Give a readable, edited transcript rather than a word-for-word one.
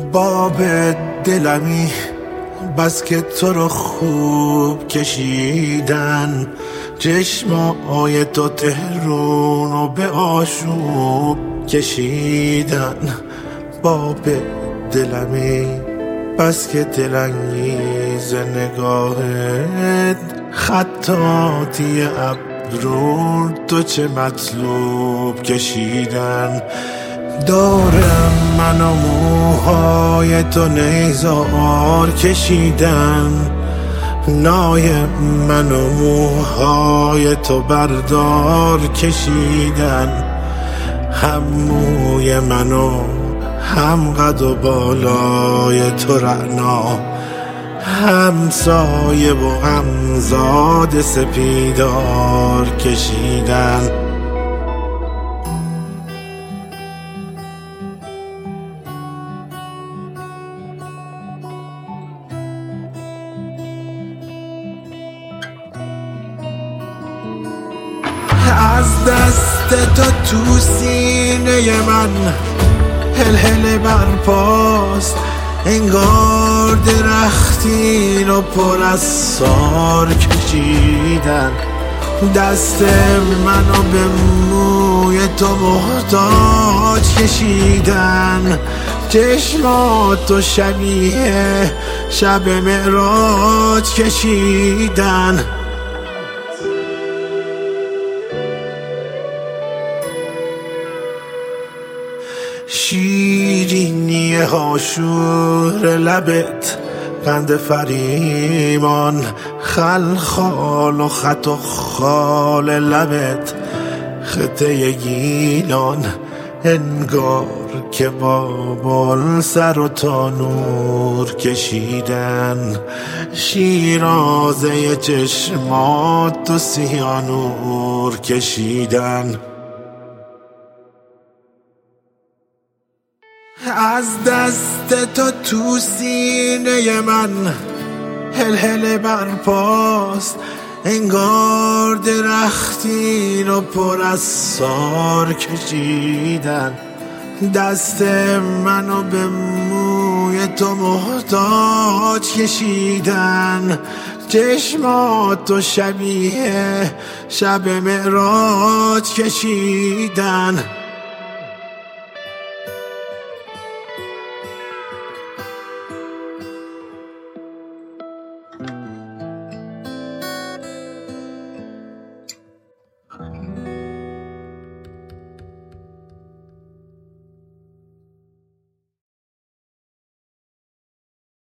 باب دلمی بس که تو رو خوب کشیدن، چشمای تو تهرون رو به آشوب کشیدن. باب دلمی بس که دلانگیز نگاهت، خطاطی ابرو تو چه مطلوب کشیدن. دارم من و موهای تو نیزار کشیدن، نای من و موهای تو بردار کشیدن. هم موی من و هم قد و بالای تو رعنا، هم سایه و هم زاد سپیدار کشیدن. از دست تو تو سینه من هل برپاست، انگار درختی رو پر از سار کشیدن. دست منو به موی تو محتاج کشیدن، چشماتو شبیه شب معراج کشیدن. شیرینی هاشور لبت، قند فریمان خلخال و خط و خال لبت، خطه گیلان انگار که بابل سر و تانور کشیدن. شیرازه چشمات و سیانور کشیدن. از دست تو سینه من هل برپاست، انگار درختی رو پر از سار کشیدن. دست منو به موی تو محتاج کشیدن، چشماتو شبیه شب معراج کشیدن.